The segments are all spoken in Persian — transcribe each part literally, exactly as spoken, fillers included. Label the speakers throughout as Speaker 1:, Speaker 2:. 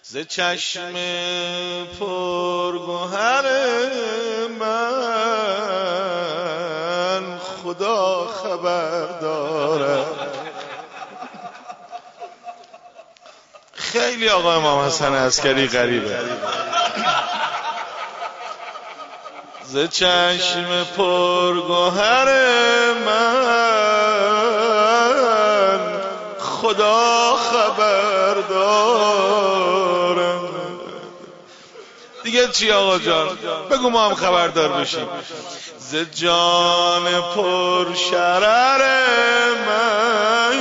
Speaker 1: ز چشم پرگوهر من خدا خبر داره. خیلی آقا امام حسن عسکری غریبه. ز چشم پرگوهر من خدا خبر دارم. دیگه چی آقا جان؟ بگو ما هم خبردار بشیم. ز جان پر شرر من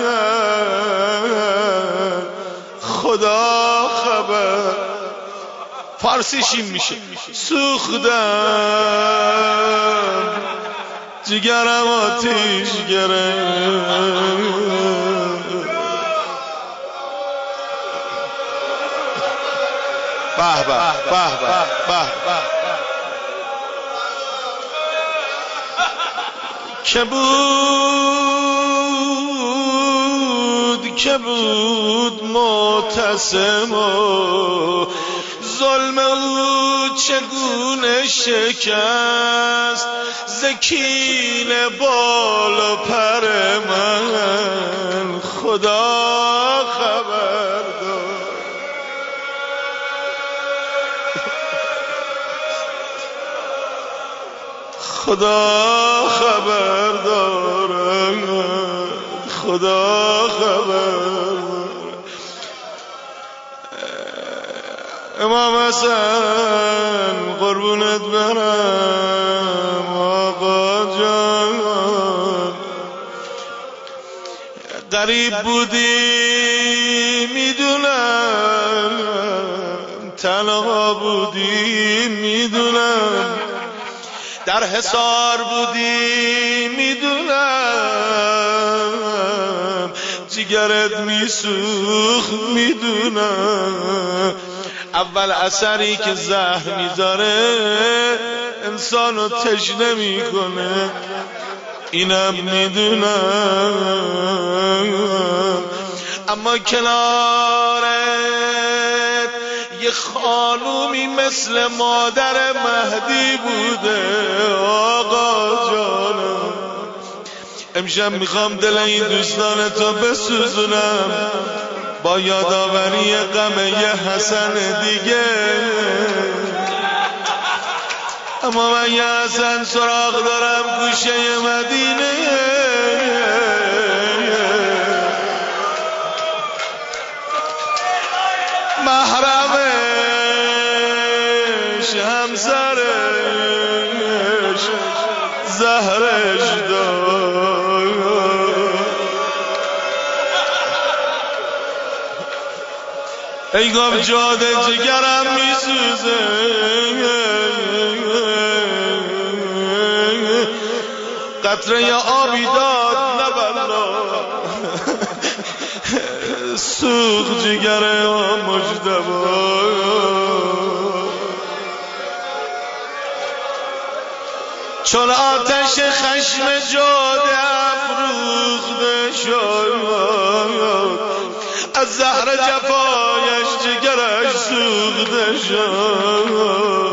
Speaker 1: خدا خبر. فارسیشیم میشه سوختم جگرم آتیش گرفت. به به به به به که بود که بود معتصم و ظلم او چگونه شکست ز کین بال و پر من خدا خبر داد. خدا خبر دارد، خدا خبر. امام حسن قربونت برم آقا جان. غریب بودی میدونم، تنها بودی میدونم، در حصار بودی میدونم، جگرت میسوخت میدونم. اول اثری که زهر میذاره انسانو تشنه میکنه، اینم میدونم. اما کنارت یه خانومی مثل مادر مهدی بوده آقا جانم. امشب میخوام دل این دوستان تو بسوزونم با یادآوری غم یه حسن دیگه. اما من یه حسن سراغ دارم گوشه مدینه، محرمش همسرش زهرش داد. ای گم جاده جگرم میسوزه، قطره آبی داد نبلا سوخت جگر مجتبی. چون آتش خشم جاده افروخته شد، از زهر جفایش جگرش سوخته شد.